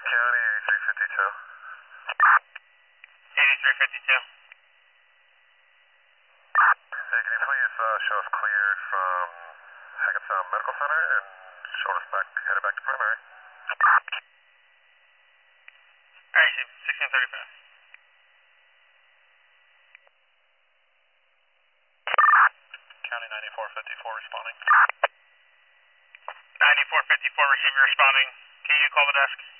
County 8352. 8352. Hey, can you please show us cleared from Hackettstown Medical Center and show us back, headed back to primary? Alright, 1635. County 9454 responding. 9454 receiver responding. Can you call the desk?